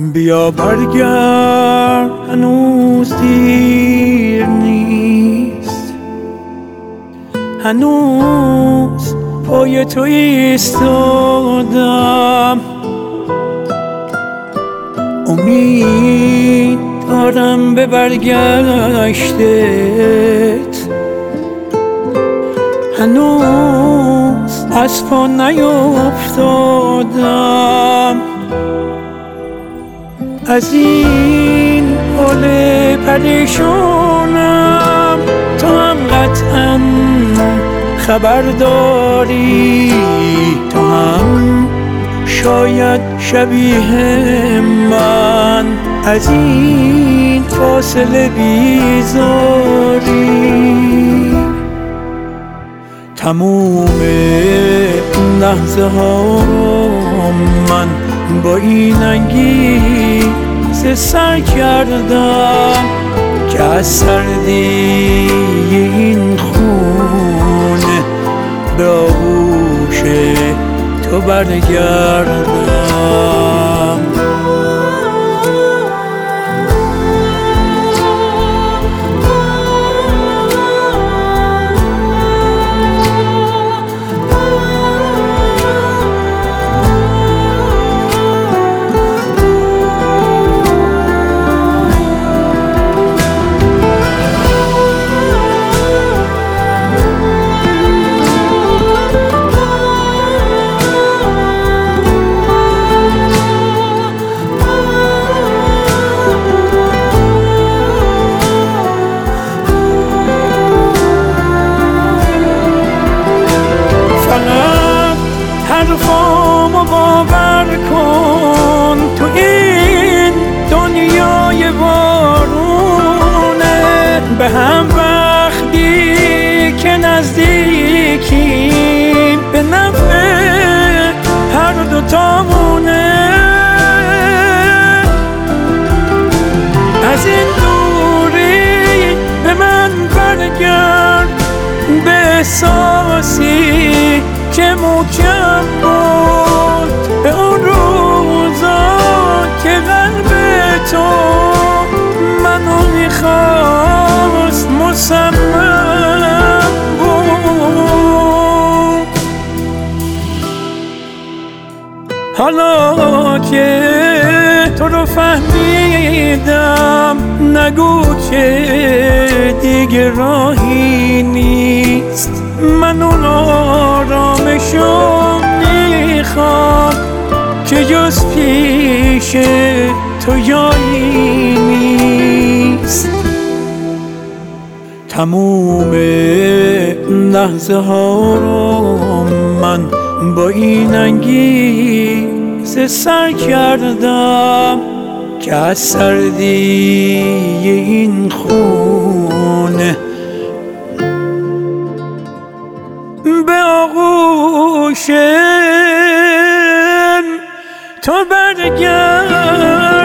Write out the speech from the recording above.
بیا برگرد هنوز دیر نیست، هنوز پای تو ایستادم. امید دارم به برگشتت، هنوز از پا نیفتادم. از این حال پریشانم تو هم قطعاً خبر داری، تو هم شاید شبیه من از این فاصله بیزاری. تموم لحظه ها من با این انگیزه سر کردم که از سردی این خونه به آغوش تو برگردم. حرفامو باور کن، تو این دنیای بارونه به هم وقتی که نزدیکیم به نفع هر دوتامونه. از این دوری به من برگرد به احساسی که محکم بود، به اون روزا که قلب تو منو میخواست مصمم بود. حالا که تو رو فهمیدم نگو که دیگه راهی نیست، من اون آرامشو میخوام که جز پیش تو جایی نیست. تموم لحظه ها رو من با این انگیزه سر کردم که از سردی این خونه به آغوش تو برگرد.